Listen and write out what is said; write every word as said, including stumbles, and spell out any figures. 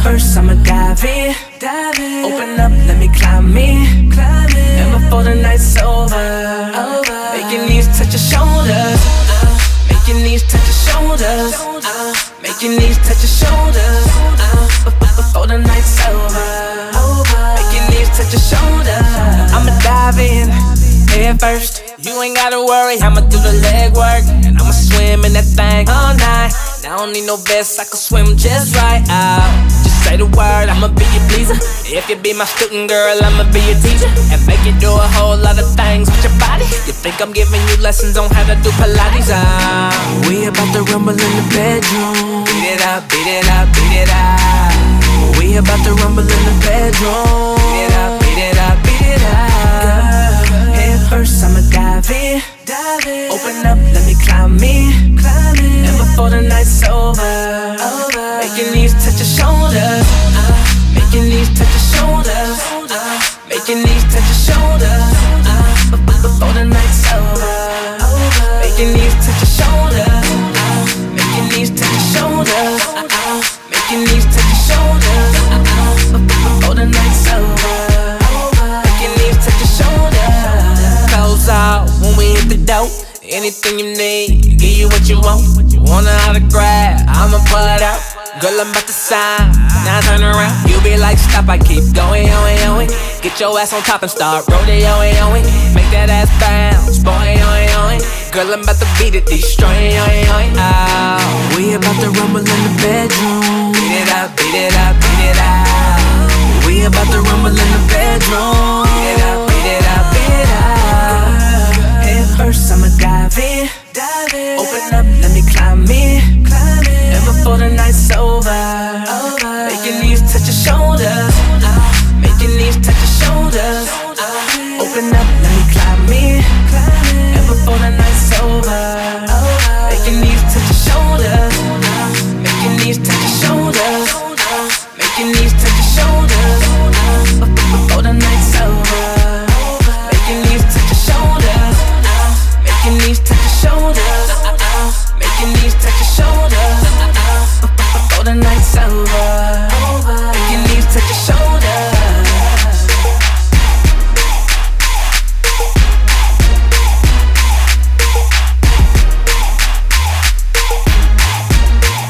first I'ma dive in, dive in. Open up, let me climb in, climb in. And before the night's over, over. Make your knees touch your shoulders, uh, make your knees touch your shoulders, uh, make your knees touch your shoulders, uh, before the night's over, over. Make your knees touch your shoulders. I'ma dive in, head first. You ain't gotta worry, I'ma do the leg work, and I'ma swim in that thing all night. I don't need no vest, I can swim just right out. Just say the word, I'ma be your pleaser. If you be my student girl, I'ma be your teacher, and make you do a whole lot of things with your body. You think I'm giving you lessons on how to do Pilates? Ah, we about to rumble in the bedroom. Beat it up, beat it up, beat it up. We about to rumble in the bedroom. Beat it up, beat it up, beat it up. Girl, head first I'ma dive in, dive in. Open up, let me climb in, climb in. And before the night's over, over. Make your knees touch your shoulders, uh, make your knees touch your shoulders, uh, make your knees touch your shoulders, uh, before the night's over, over. Make your knees touch your shoulders, uh, make your knees touch your shoulders, uh, make your knees touch your shoulders, uh, before the night's over, over. Make your knees touch your shoulders. Close out when we hit the dope. Anything you need, give you what you want. You want an autograph, I'ma pull it out. Girl, I'm about to sign, now turn around. You be like, stop, I keep going, going, going. Get your ass on top and start rodeoing, going. Make that ass bounce, boy, going, going. Girl, I'm about to beat it, destroying, going, going. Oh, we about to rumble in the bedroom. Beat it up, beat it up, beat it up. We about to rumble in the bedroom. Beat it up, beat it up, beat it up. Head first, I'ma dive in, dive in. Open up, let me climb in, climb in. And before the night's over, over. Make your knees touch your shoulders, uh, make your knees touch your shoulders, uh, open up.